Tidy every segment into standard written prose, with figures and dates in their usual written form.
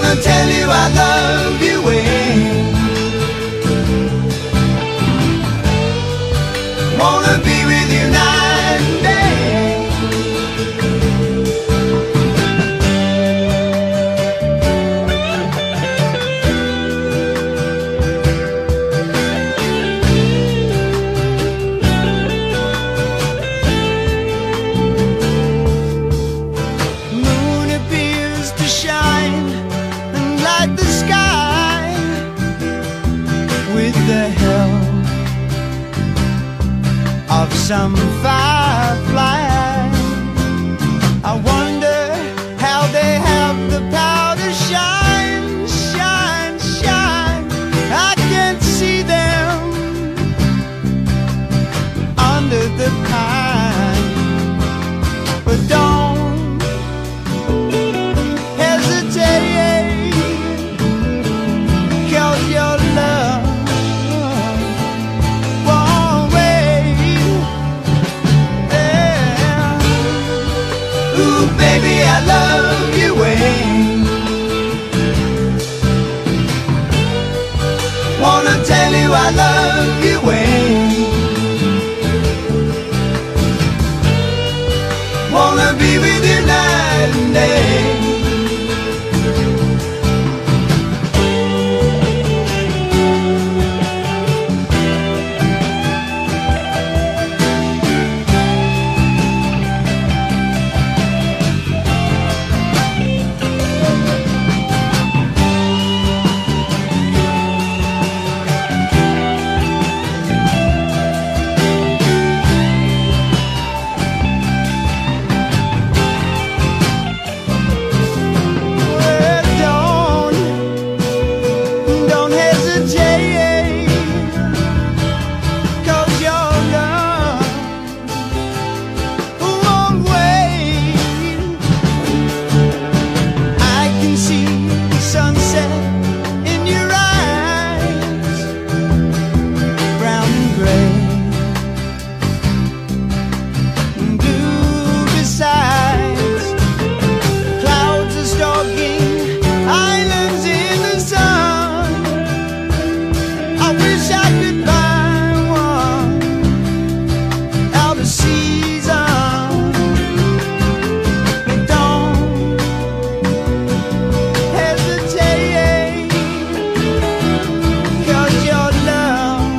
Wanna tell you I love you way. Wanna be with you night and day. Moon appears to shine and light the sky with the help of some firefly. I wonder how they have the power to shine, shine, shine. I can't see them under the pine, but don't hesitate, 'cause your love won't wait. Yeah. Ooh, baby, I love you way. Wanna tell you I love you way. Wanna be with you night and day. Don't hesitate, 'cause your love won't wait. I can see the sunset in your eyes, brown and gray, blue besides. Clouds are stalking islands in the sun. I wish I could find one out of season. But don't hesitate, 'cause your love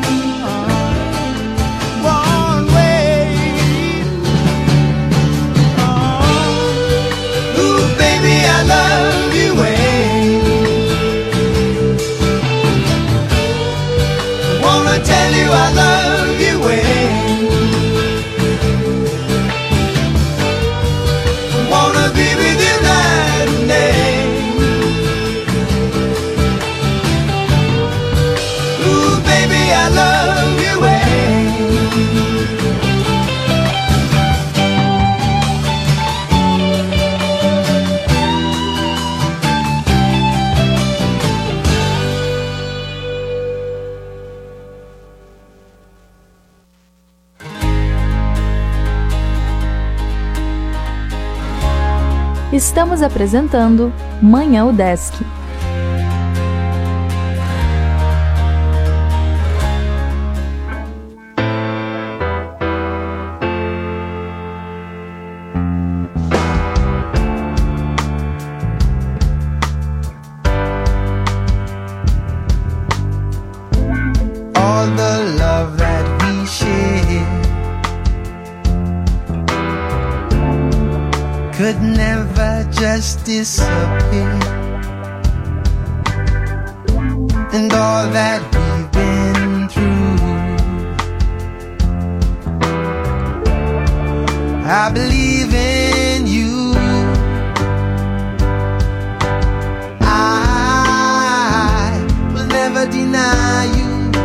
won't wait. Oh. Ooh, baby, I love you way. Wanna tell you I love you way. Wanna be with you night and day. Ooh, baby, I love you way. Estamos apresentando Manhã UDESC. All the love that we share could never just disappear. And all that we've been through, I believe in you. I will never deny you.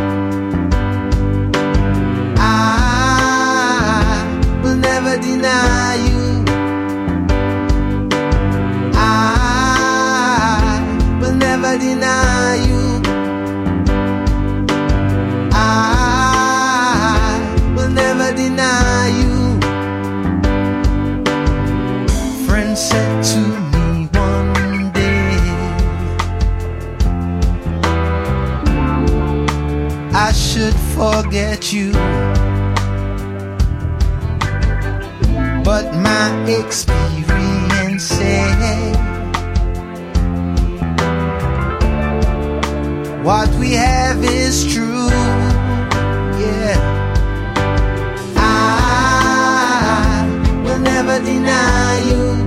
I will never deny you. I will never deny you. I will never deny you. Friends said to me one day, forget you, but my experience said what we have is true. Yeah, I will never deny you.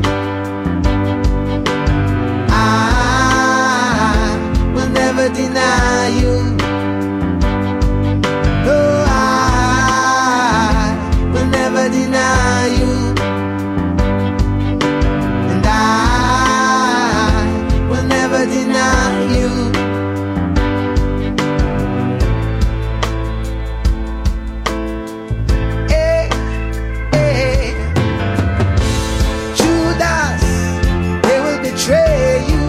I will never deny you. No, I will never deny you. And I will never deny you. Hey, hey. Judas, they will betray you.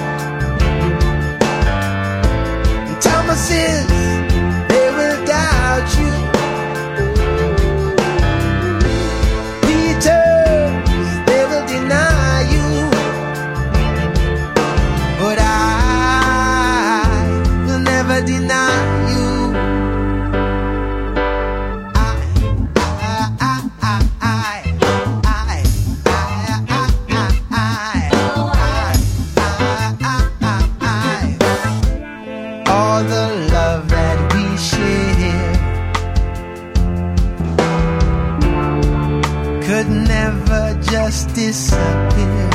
And Thomas's, they will doubt you. Peter's, they will deny you. But I will never deny you. All the love that we share could never just disappear,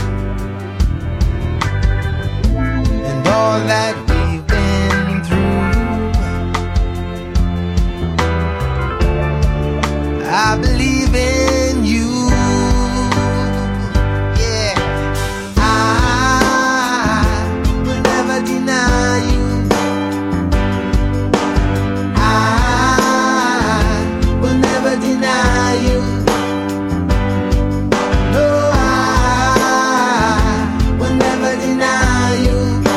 and all that we've been through, I believe in you. Yeah, I will never deny you. I will never deny you. No, I will never deny you.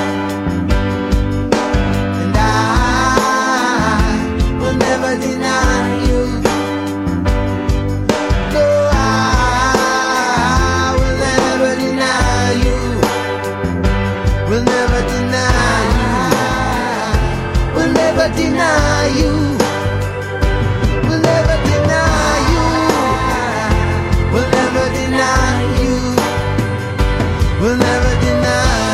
And I will never deny you. No, I will never deny you. Will never deny you. Will never deny you. Will never deny you. Will never deny you. Will never deny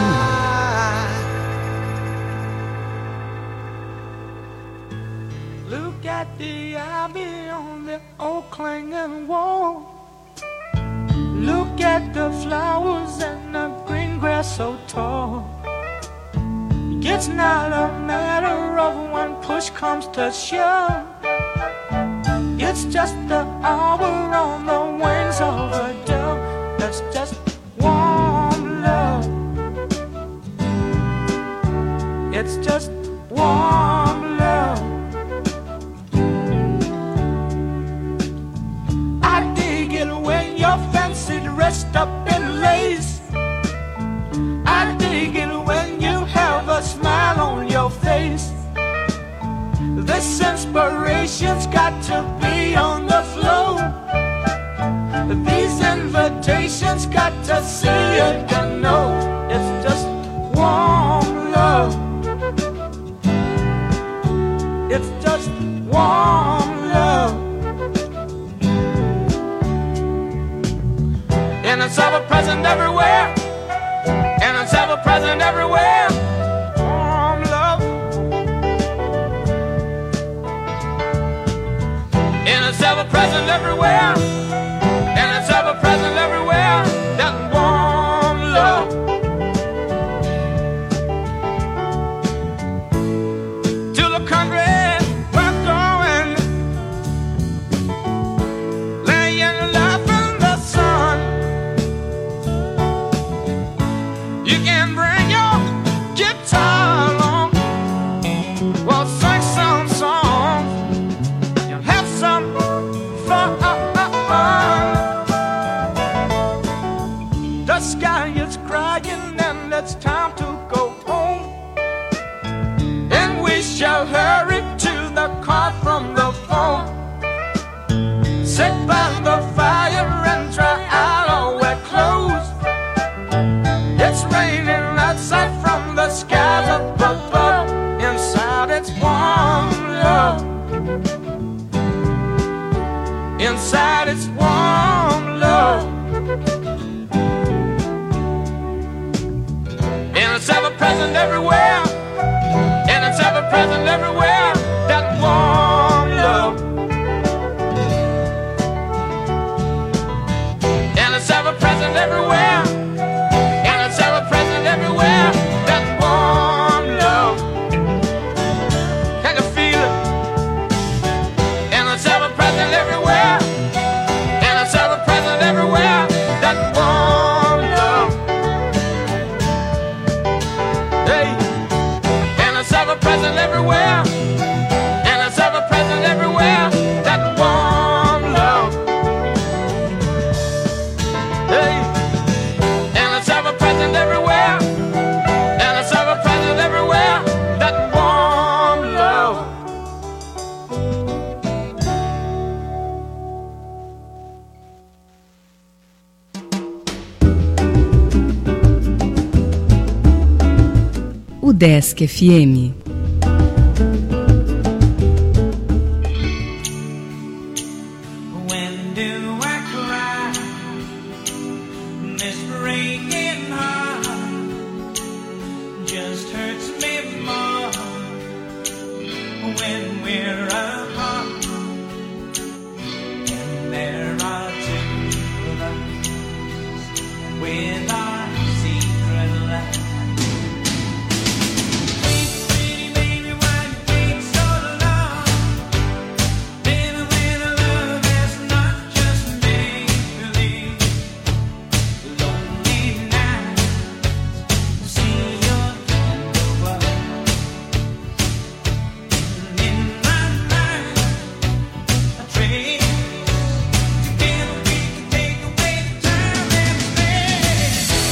you. Look at the ivy on the old clanging wall. Look at the flowers and the green grass so tall. It's not a matter of when push comes to shove. It's just the hour on the wings of a dove. That's just warm love. It's just warm love. I dig it when your fancy dressed up in lace. I dig it when you have a smile on your face. This inspiration's got to be on the floor. These invitations got to see it and know it's just warm love. It's just warm love. And it's ever present everywhere. And it's ever present everywhere. Warm love. And it's ever present everywhere. And it's ever present everywhere. That warm love. To the country we're going, laying life in the sun. You can bring your guitar along. We'll sing some songs. You'll have some fun. The sky is crying and it's time to go home. And we shall hurry to the car from the phone. Sit by the fire and dry out our wet clothes. It's raining outside from the skies up above. Inside it's warm love. present everywhere, and it's ever present everywhere. That warm love, and it's ever present everywhere, and it's ever present everywhere. That warm love, I can feel it, and it's ever present everywhere, and it's ever present everywhere. That warm love, hey, and it's ever present everywhere, and it's ever present everywhere. That warm love, hey, and it's ever present everywhere, and it's ever present everywhere. That warm love. UDESC FM. When do I cry? This breaking heart just hurts me more when we're apart. And there are two of us with our secret life. Pretty baby, why you take so long? Living with a love that's not just make-believe. Lonely nights, see your candle glow. And in my mind, I trade together we can take away the time and space.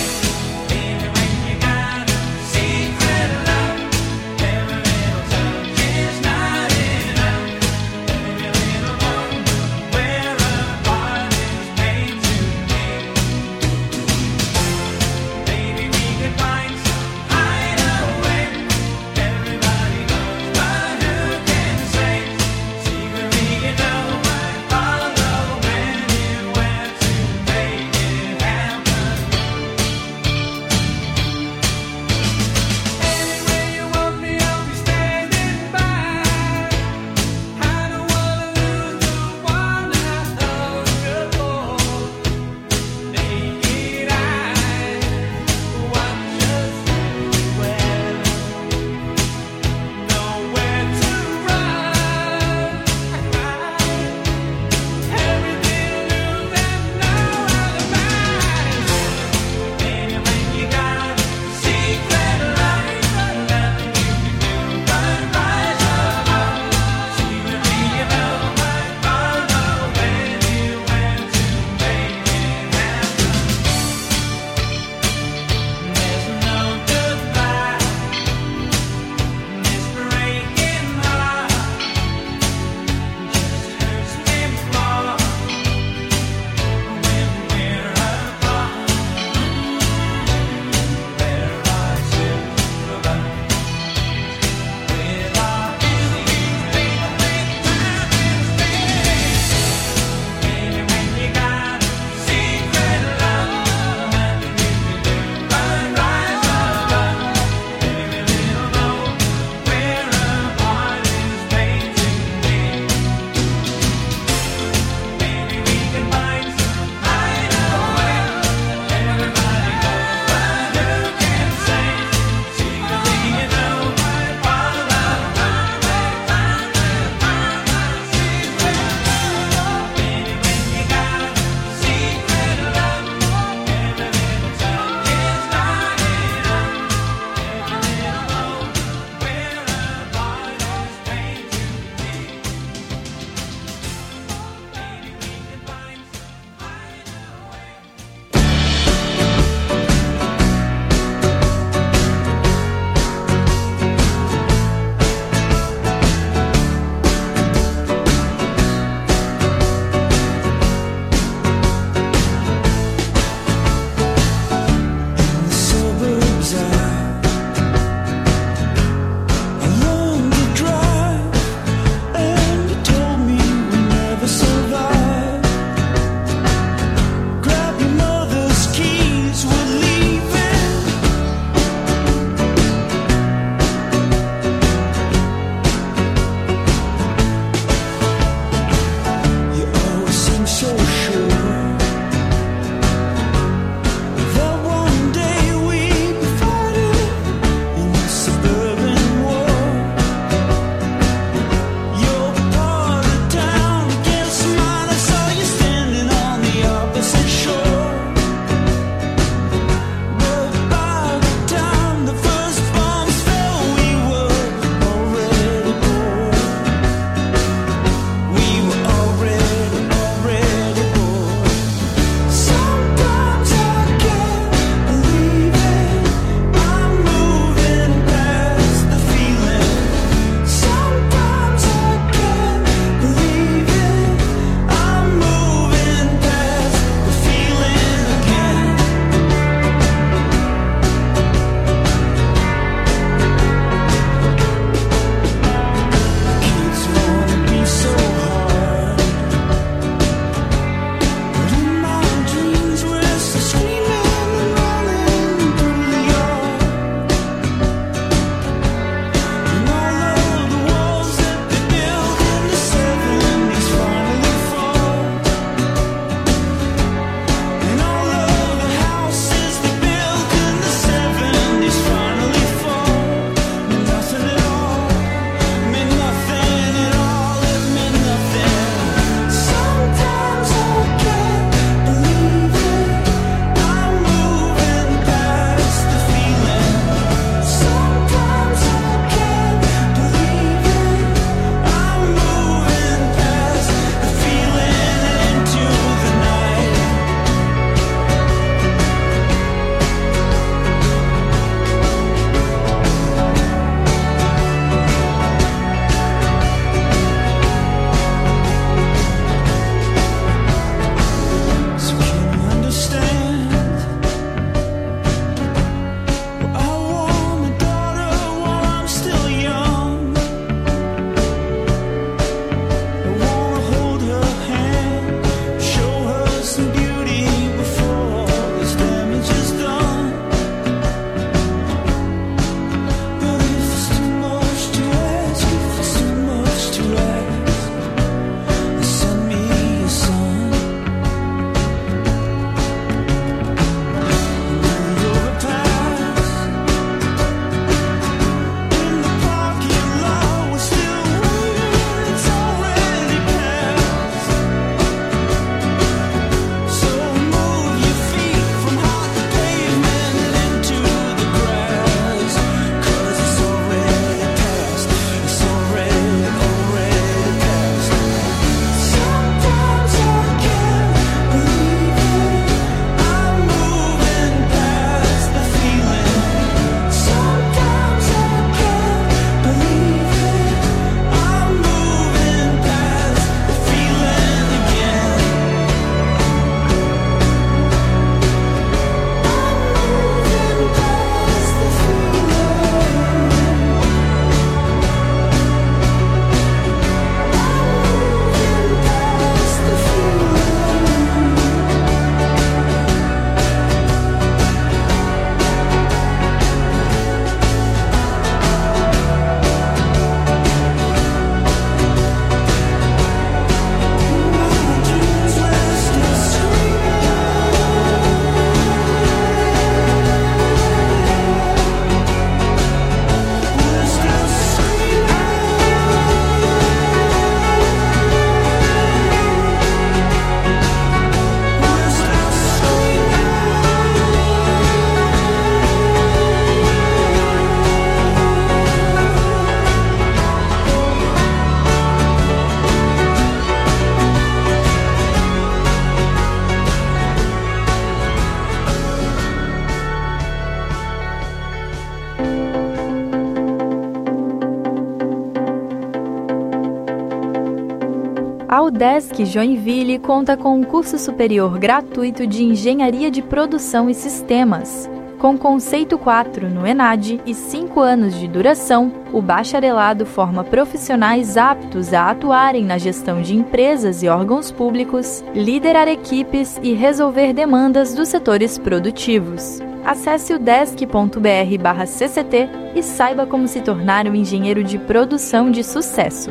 A UDESC Joinville conta com um curso superior gratuito de Engenharia de Produção e Sistemas. Com conceito 4 no ENAD e 5 anos de duração, o bacharelado forma profissionais aptos a atuarem na gestão de empresas e órgãos públicos, liderar equipes e resolver demandas dos setores produtivos. Acesse udesc.br/cct e saiba como se tornar um engenheiro de produção de sucesso.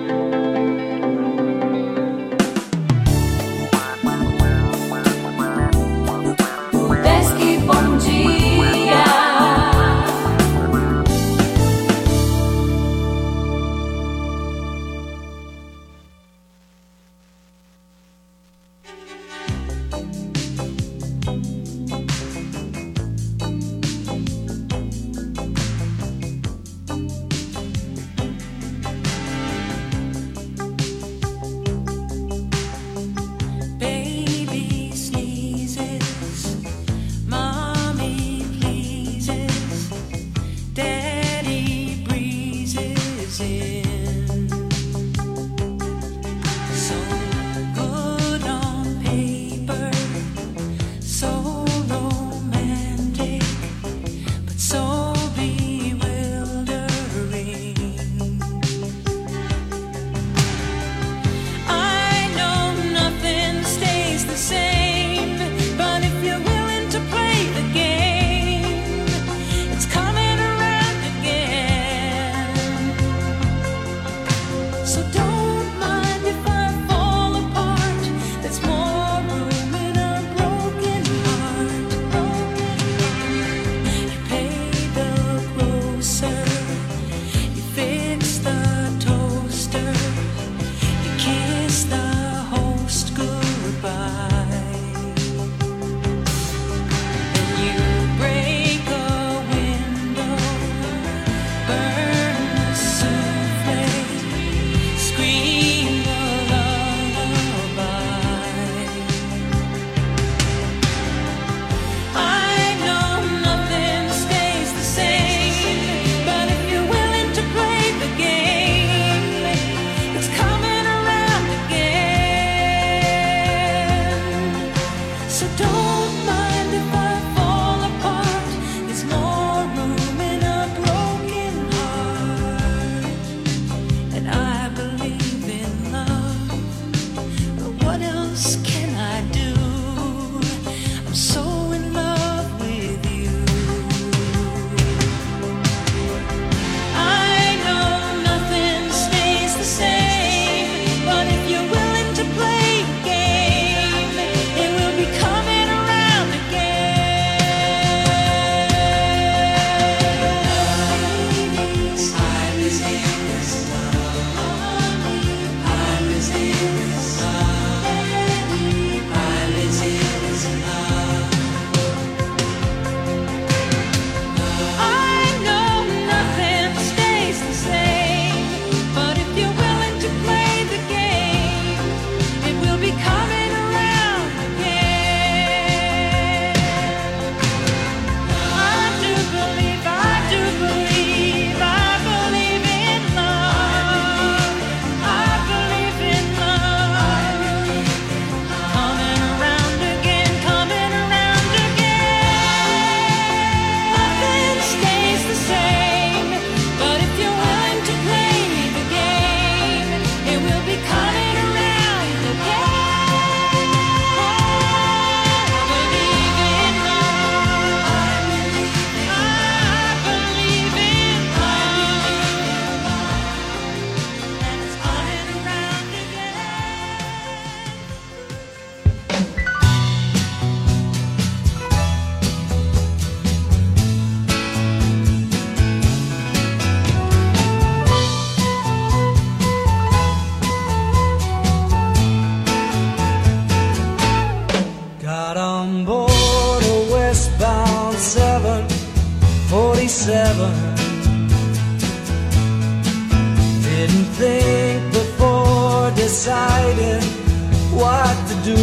Didn't think before deciding what to do.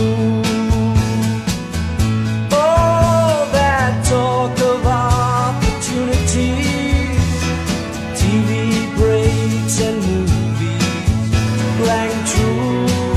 All that talk of opportunities, TV breaks and movies rang true.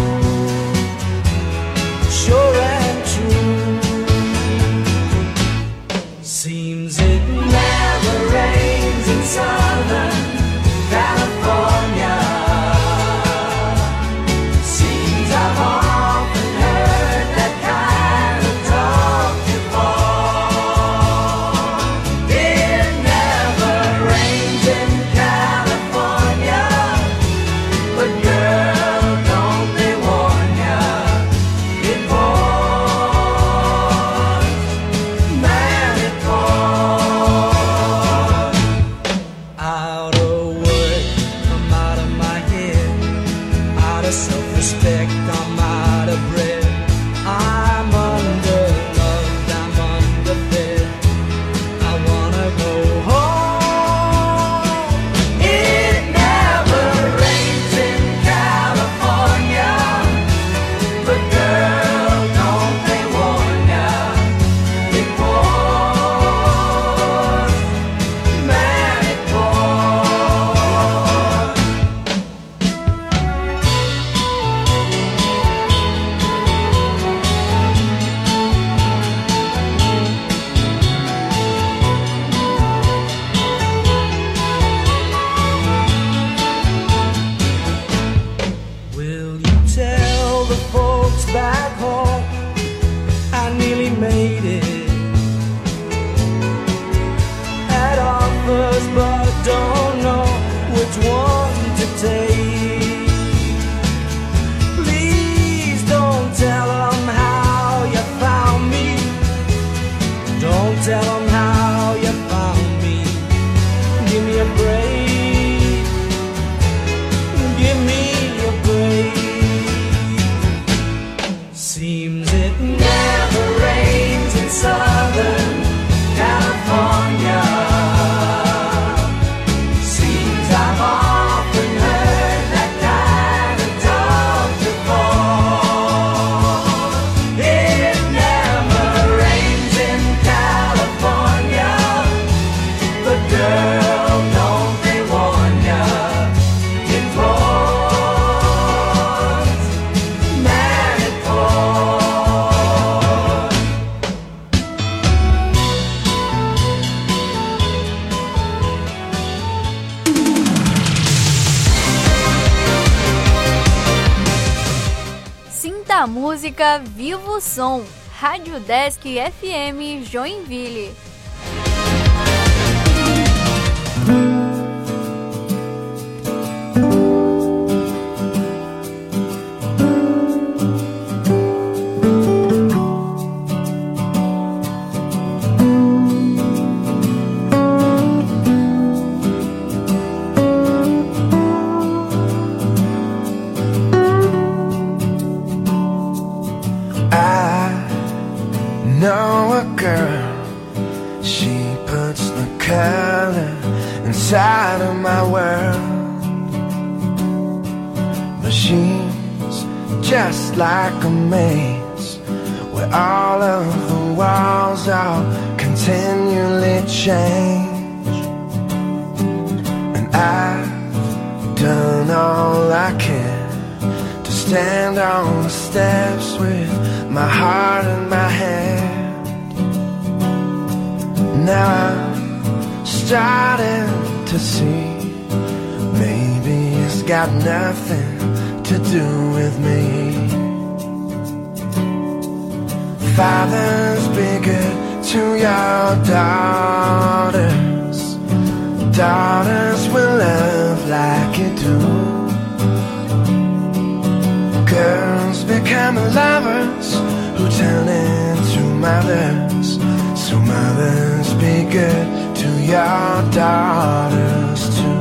tell them how you found me. Give me a break. Give me a break. Seems it never rains in Southern California. Seems I've often heard that kind of talk before. It never rains in California, but girl, don't they warn ya? It pours, man, it pours. Sinta a música, viva o som. Rádio Desk FM Joinville. I know a girl, she puts the color inside of my world. But she's just like a maze, where all of the walls are continually change. And I've done all I can to stand on the steps with my heart in my hand. Now I'm starting to see, maybe it's got nothing to do with me. Fathers, be good to your daughters. Daughters will love like you do. Girls become lovers who turn into mothers. So mothers, be good to your daughters too.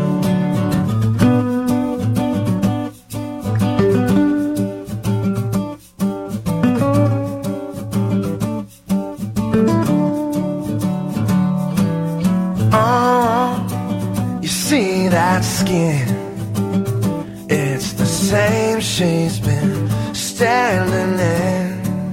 Oh, you see that skin? It's the same she's been standing in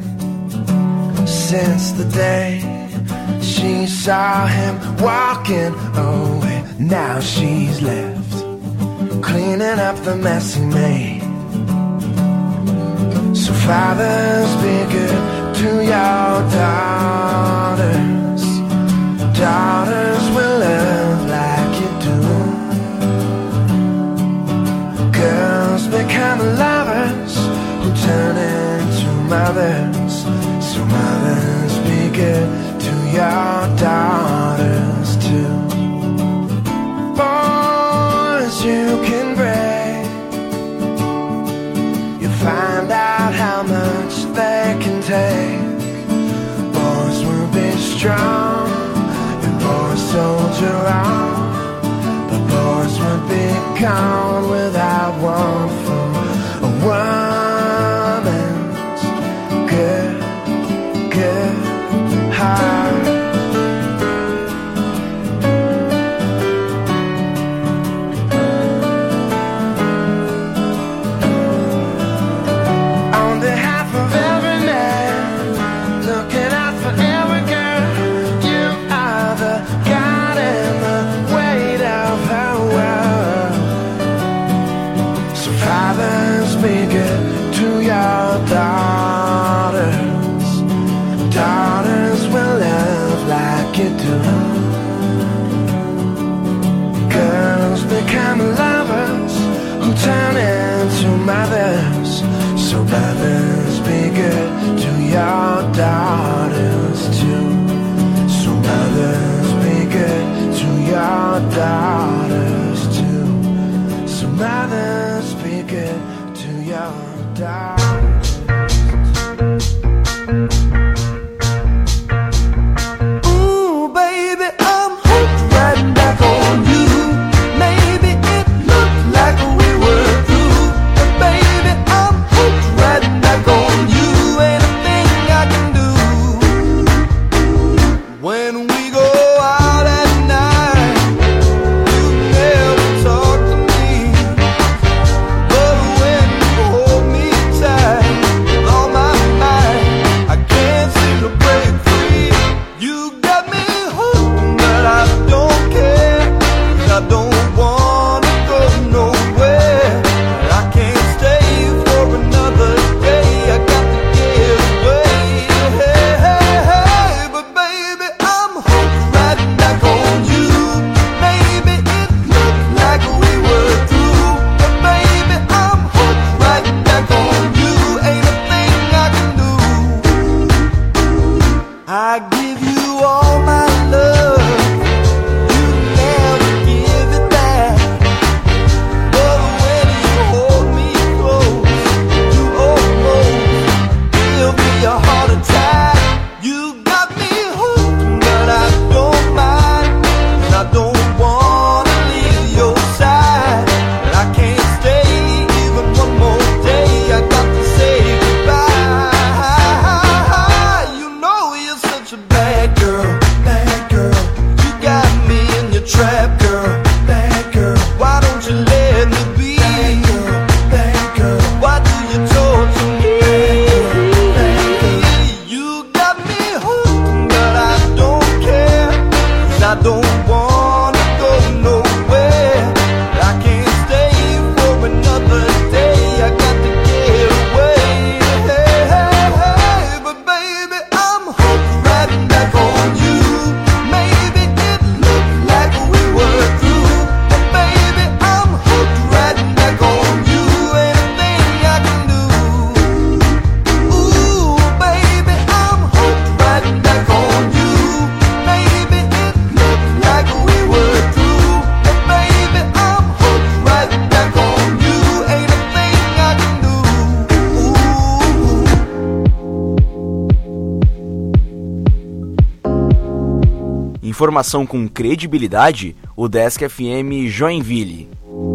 since the day she saw him walking away. Now she's left cleaning up the mess he made. So fathers, be good to your daughters. Daughters will love like you do. Girls become lovers who turn into mothers. So mothers, be good to your daughters too. Boys, you can break. You find out how much they can take. Boys will be strong and boys soldier on. But boys would be gone without one from a woman's good heart. On behalf of every man, looking out for every girl, bad girl, bad girl. You got me in your trap, girl, bad girl. Why don't you let me be? Bad girl, bad girl. Why do you torture me? Bad girl, bad girl. You got me hooked, but I don't care, 'cause I don't wanna go nowhere. I can't stay for another day, I got to get away. Hey, hey, hey, but baby, I'm hooked right back on you. Maybe it looked like we were through, but baby, I'm hooked right back on you. Anything I can do. Ooh, baby, I'm hooked right back on you. Maybe it looked like we were through, but baby, I'm hooked right back on you. Ain't a thing I can do. Informação com credibilidade, o Desk FM Joinville.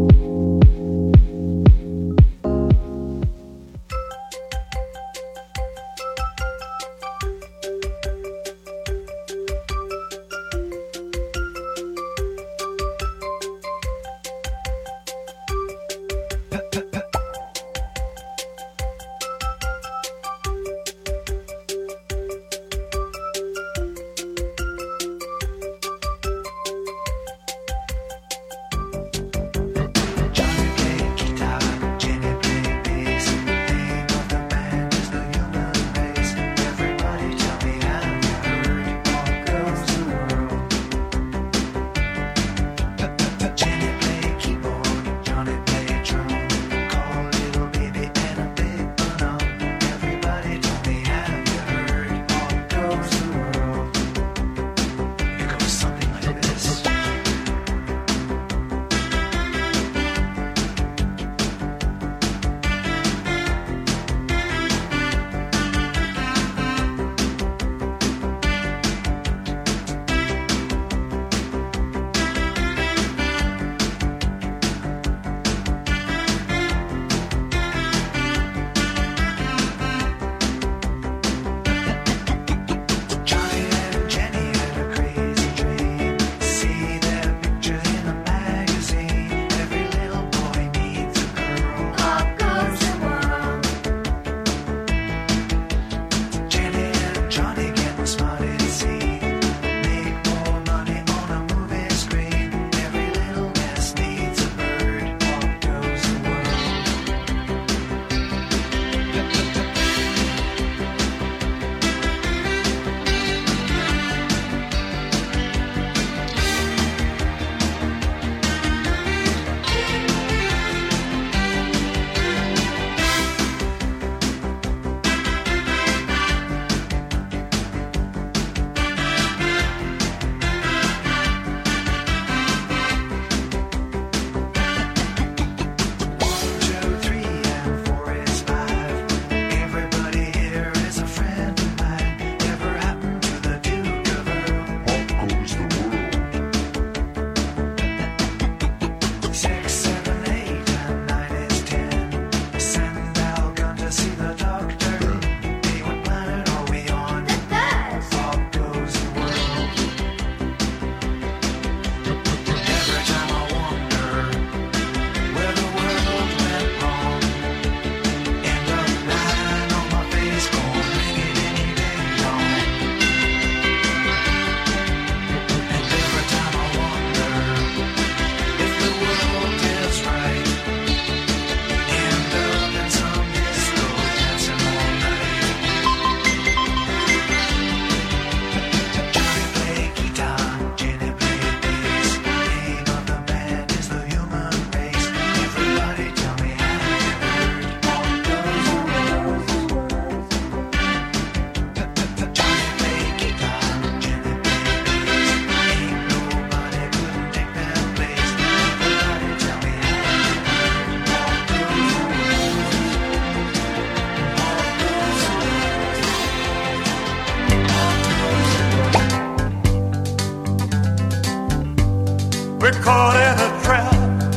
We're caught in a trap.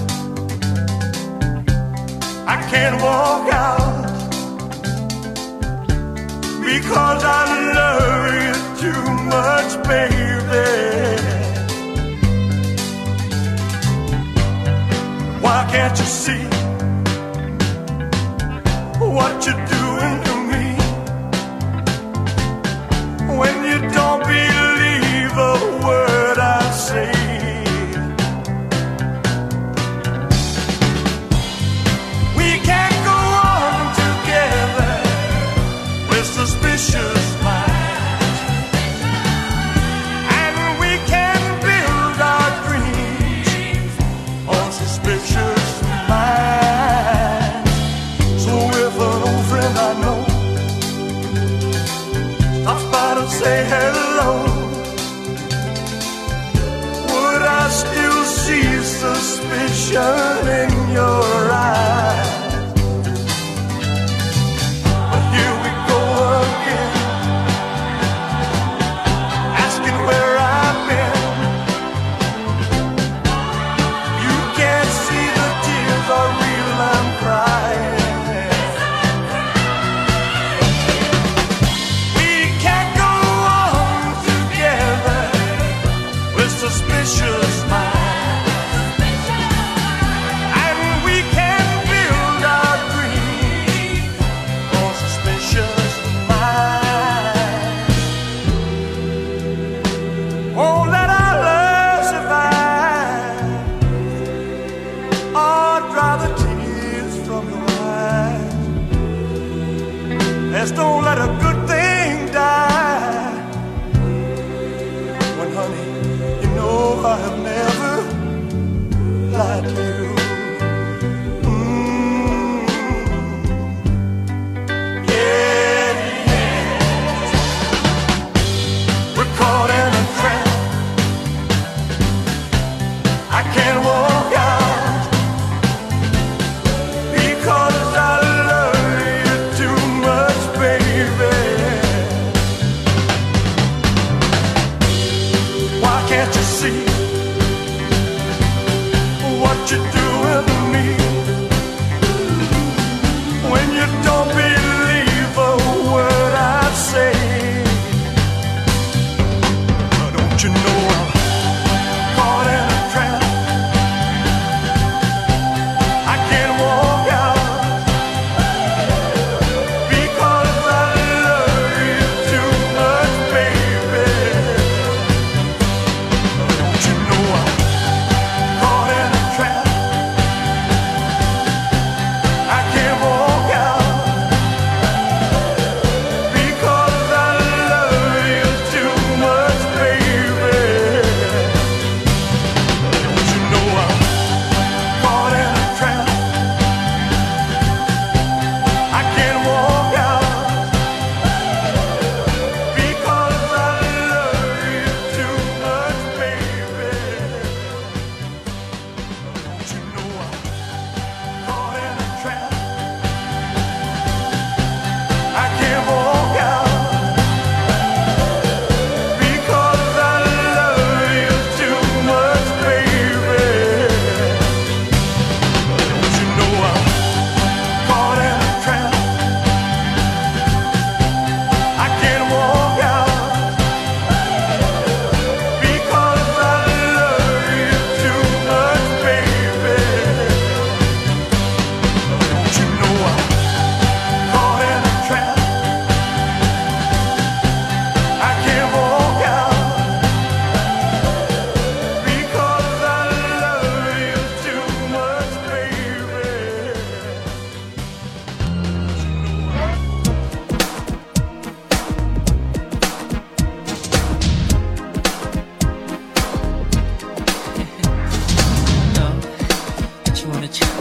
I can't walk out because I love you. too much, baby. Why can't you see what you're doing to me? When you don't believe a word I say, we can't go on together with suspicious minds, and we can build our dreams on suspicious minds. So if an old friend I know stops by to say hello, would I still see suspicion in your eyes? But here we go again, asking where I've been. You can't see the tears are real, I'm crying. We can't go on together with suspicious minds, and we can build our dreams on suspicious minds. Oh, let our love survive, or dry the tears from your eyes. Let's don't let a good thing die. When, honey, you know I have never lied to you. Yeah, yeah. We're caught in a trap. I can't walk out because I love you too much, baby. Why can't you see what you're doing to me? When you don't believe a word I say, don't you know I'm caught in a trap? I can't walk out because I love you too much, baby. Don't you know I'm caught in a trap? I can't walk out because I love you too much, baby. Don't you know I'm caught in a trap? I can't walk out because I love you too much, baby. Don't you know I'm caught in a trap? I can't walk out because I love you too much, baby. Don't you know I'm caught in a trap? I can't walk out because I love you too much, baby. Don't you know I'm caught in a trap? I can't walk out because I love you too much, baby. But you wanna try?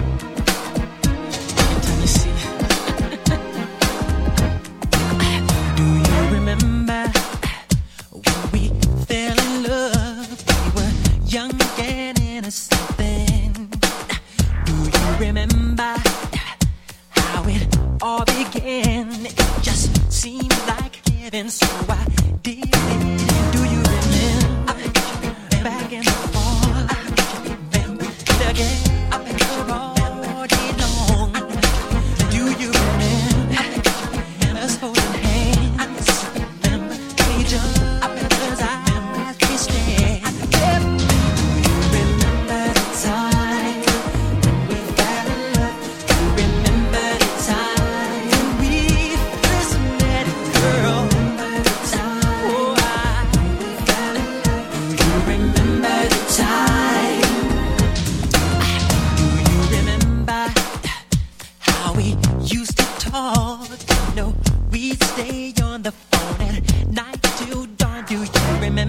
Every time you see do you remember when we fell in love? We were young and innocent then. Do you remember how it all began? It just seemed like heaven, so I did it. Do you remember back in the fall? Again, up in the all day long. Do you remember us holding hands? Remember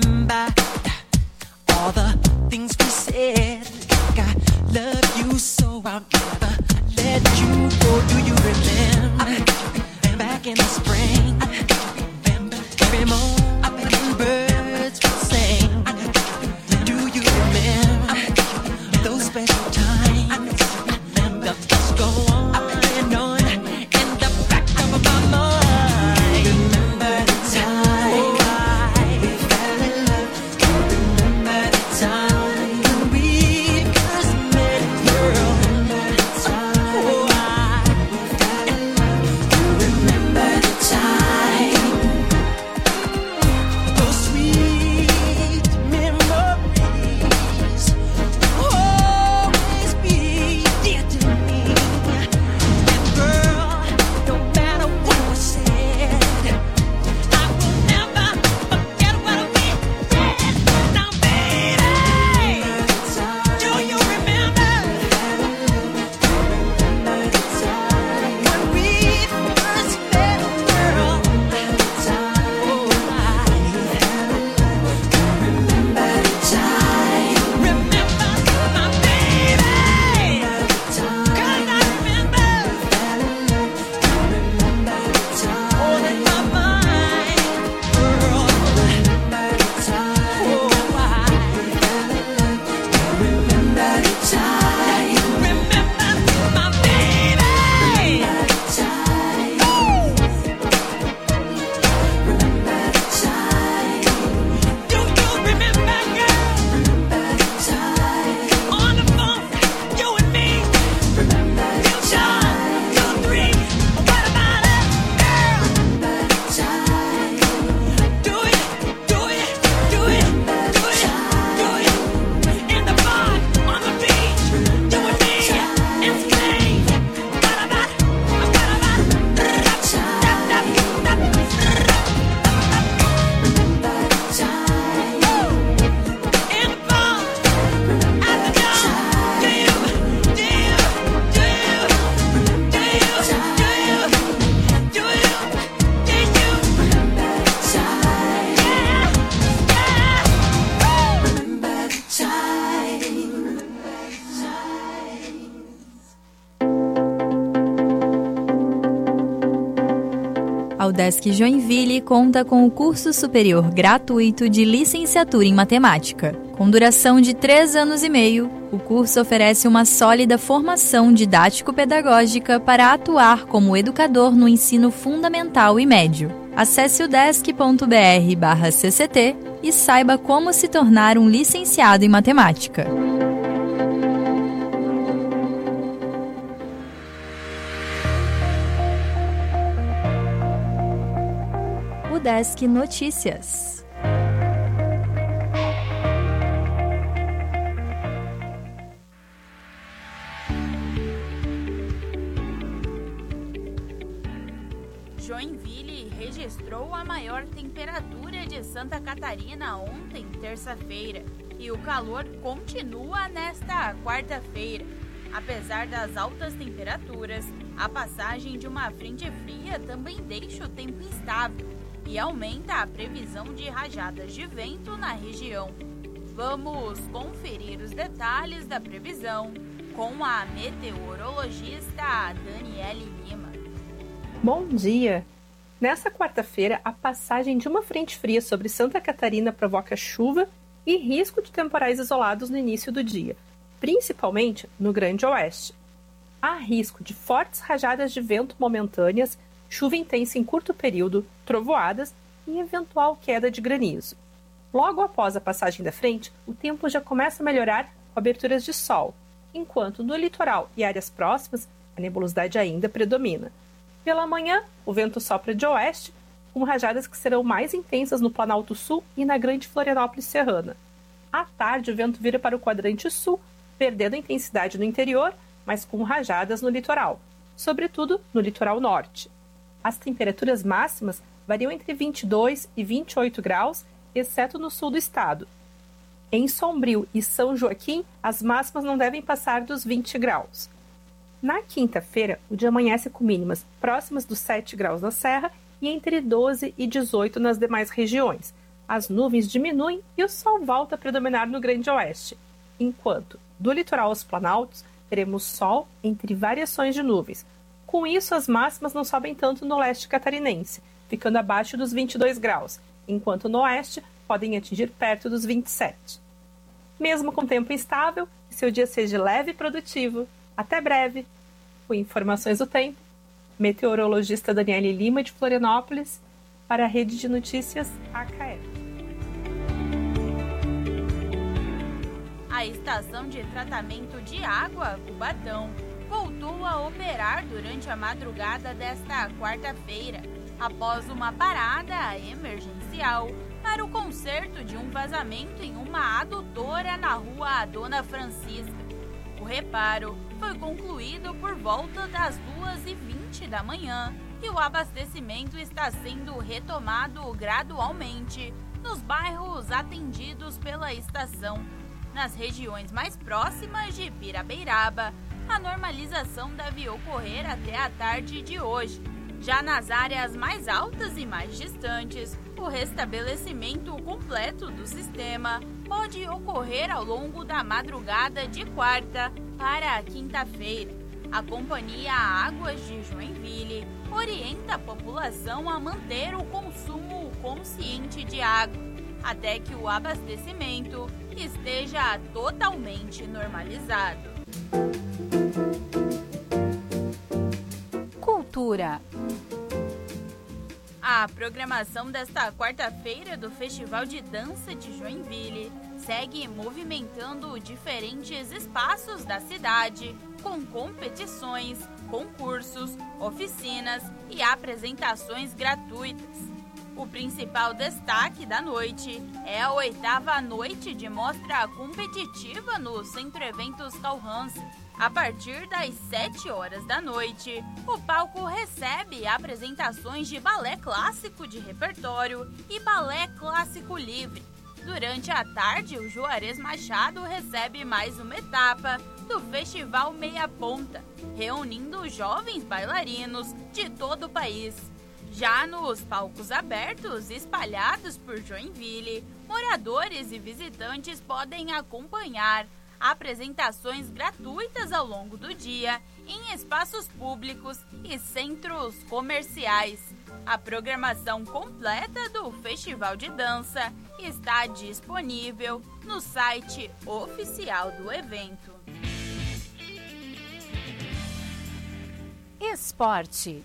remember all the things we said? Like I love you so I'll never let you go. Do you remember back in the spring? Every morning birds would sing. Do you remember those special times? The thoughts go on and on in the back of my mind. Remember the time we fell in love. Remember the time when we first met, girl. Remember the time we fell in love. Remember the time. Those sweet memories will always be dear to me. And girl, no matter what was said, I will never forget what we said. Now, baby, do you remember when we first met, girl? Remember the time. Remember my baby. 'Cause I remember all in my mind, girl. Remember the time. Remember the time. Remember my baby. Remember the time. Remember the time. Do you remember, girl? Remember the time. On the phone, you and me. Remember you shine, you three. What about it, girl? Remember the time. Do it, do it, do it, do it, do it. In the bar, on the beach, you and me in Spain. What about? In the bar, at the door. Do you? Remember the time. Remember the time. A UDESC Joinville conta com o curso superior gratuito de licenciatura em matemática. Com duração de 3 anos e meio, o curso oferece uma sólida formação didático-pedagógica para atuar como educador no ensino fundamental e médio. Acesse udesc.br/cct e saiba como se tornar um licenciado em matemática. UDESC Notícias. Joinville registrou a maior temperatura de Santa Catarina ontem, terça-feira, e o calor continua nesta quarta-feira. Apesar das altas temperaturas, a passagem de uma frente fria também deixa o tempo instável e aumenta a previsão de rajadas de vento na região. Vamos conferir os detalhes da previsão com a meteorologista Daniele Lima. Bom dia! Nesta quarta-feira, a passagem de uma frente fria sobre Santa Catarina provoca chuva e risco de temporais isolados no início do dia, principalmente no Grande Oeste. Há risco de fortes rajadas de vento momentâneas, chuva intensa em curto período, trovoadas e eventual queda de granizo. Logo após a passagem da frente, o tempo já começa a melhorar com aberturas de sol, enquanto no litoral e áreas próximas, a nebulosidade ainda predomina. Pela manhã, o vento sopra de oeste, com rajadas que serão mais intensas no Planalto Sul e na Grande Florianópolis Serrana. À tarde, o vento vira para o quadrante sul, perdendo a intensidade no interior, mas com rajadas no litoral, sobretudo no litoral norte. As temperaturas máximas variam entre 22 e 28 graus, exceto no sul do estado. Em Sombrio e São Joaquim, as máximas não devem passar dos 20 graus. Na quinta-feira, o dia amanhece com mínimas próximas dos 7 graus na Serra e entre 12 e 18 nas demais regiões. As nuvens diminuem e o sol volta a predominar no Grande Oeste, enquanto, do litoral aos planaltos, teremos sol entre variações de nuvens. Com isso, as máximas não sobem tanto no leste catarinense, ficando abaixo dos 22 graus, enquanto no oeste podem atingir perto dos 27. Mesmo com tempo instável, que seu dia seja leve e produtivo. Até breve! Com informações do tempo, meteorologista Daniele Lima, de Florianópolis, para a Rede de Notícias AKF. A estação de tratamento de água Cubatão voltou a operar durante a madrugada desta quarta-feira, após uma parada emergencial para o conserto de um vazamento em uma adutora na rua Dona Francisca. O reparo foi concluído por volta das 2h20 da manhã e o abastecimento está sendo retomado gradualmente nos bairros atendidos pela estação. Nas regiões mais próximas de Pirabeiraba, a normalização deve ocorrer até a tarde de hoje. Já nas áreas mais altas e mais distantes, o restabelecimento completo do sistema pode ocorrer ao longo da madrugada de quarta para quinta-feira. A Companhia Águas de Joinville orienta a população a manter o consumo consciente de água, até que o abastecimento esteja totalmente normalizado. Cultura. A programação desta quarta-feira do Festival de Dança de Joinville segue movimentando diferentes espaços da cidade, com competições, concursos, oficinas e apresentações gratuitas. O principal destaque da noite é a 8ª noite de mostra competitiva no Centro Eventos Calhansen. A partir das 7 horas da noite, o palco recebe apresentações de balé clássico de repertório e balé clássico livre. Durante a tarde, o Juarez Machado recebe mais uma etapa do Festival Meia Ponta, reunindo jovens bailarinos de todo o país. Já nos palcos abertos espalhados por Joinville, moradores e visitantes podem acompanhar apresentações gratuitas ao longo do dia em espaços públicos e centros comerciais. A programação completa do Festival de Dança está disponível no site oficial do evento. Esporte.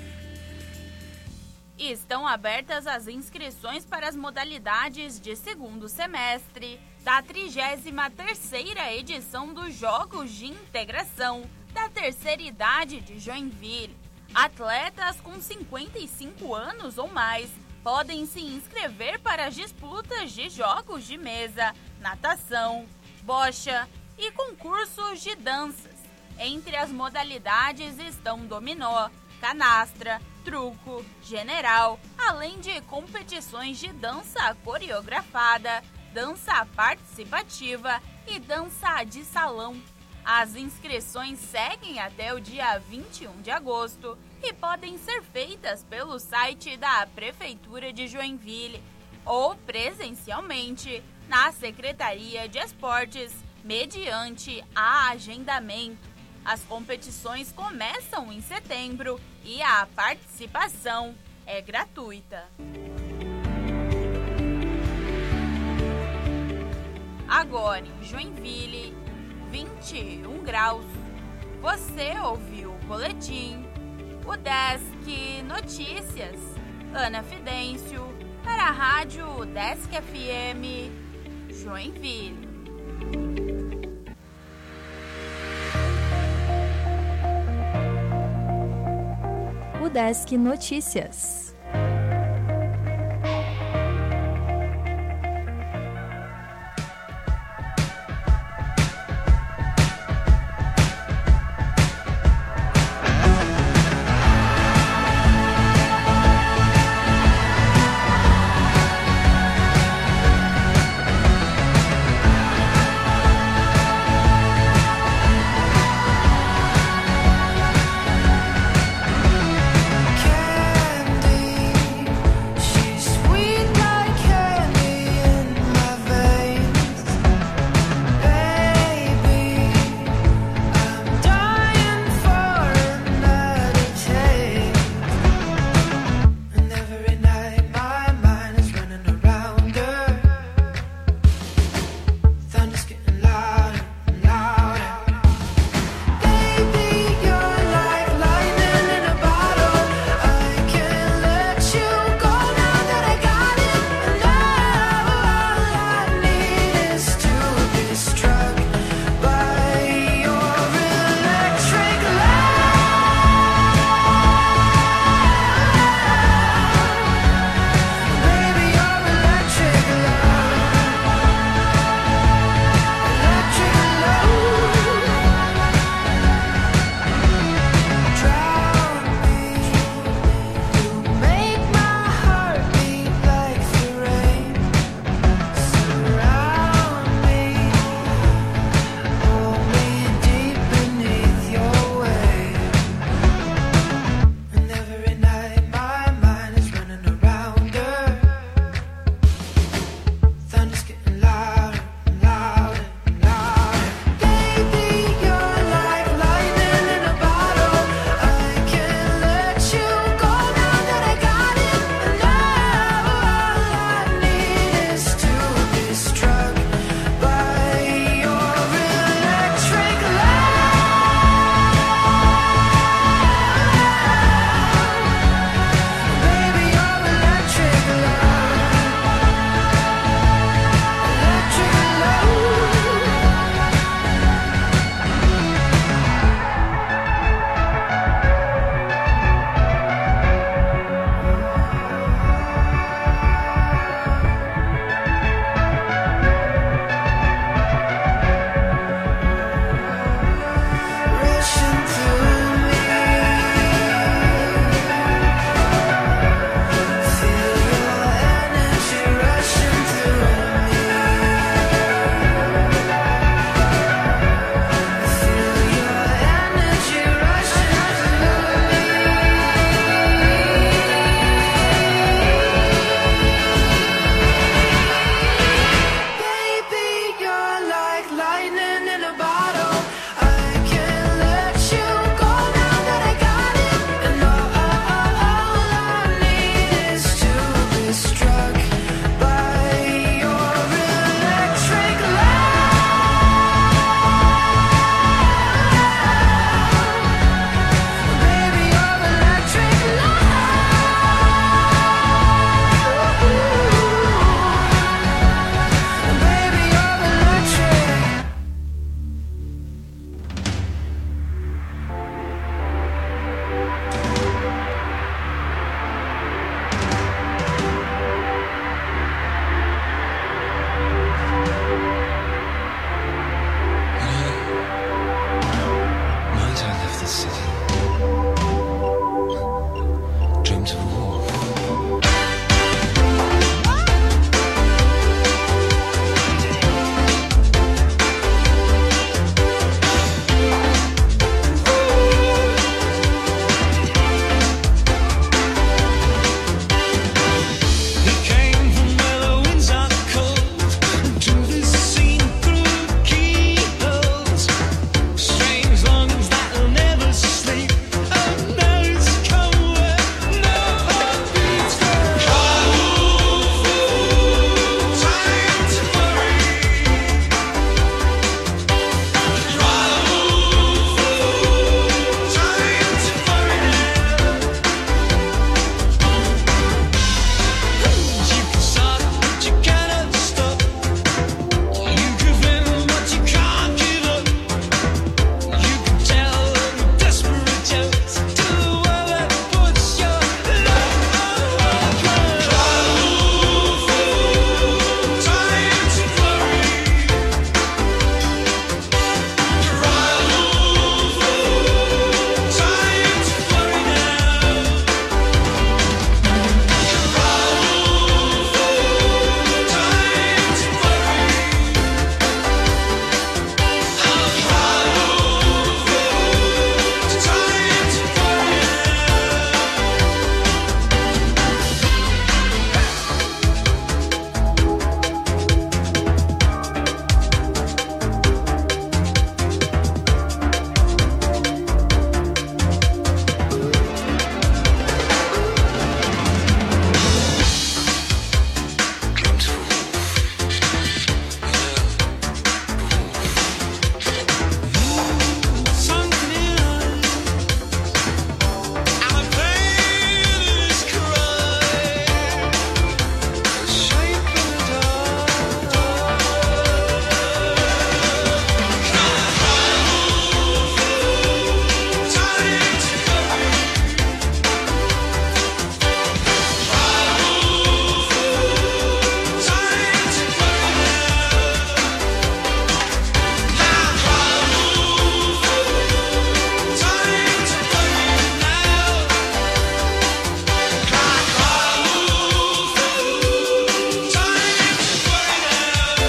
Estão abertas as inscrições para as modalidades de segundo semestre da 33ª edição dos Jogos de Integração da Terceira Idade de Joinville. Atletas com 55 anos ou mais podem se inscrever para as disputas de jogos de mesa, natação, bocha e concursos de danças. Entre as modalidades estão dominó, canastra, truco, general, além de competições de dança coreografada, dança participativa e dança de salão. As inscrições seguem até o dia 21 de agosto e podem ser feitas pelo site da Prefeitura de Joinville ou presencialmente na Secretaria de Esportes, mediante agendamento. As competições começam em setembro e a participação é gratuita. Agora em Joinville, 21 graus. Você ouviu o boletim, o Desk Notícias, Ana Fidêncio, para a Rádio Desk FM, Joinville. O Desk Notícias.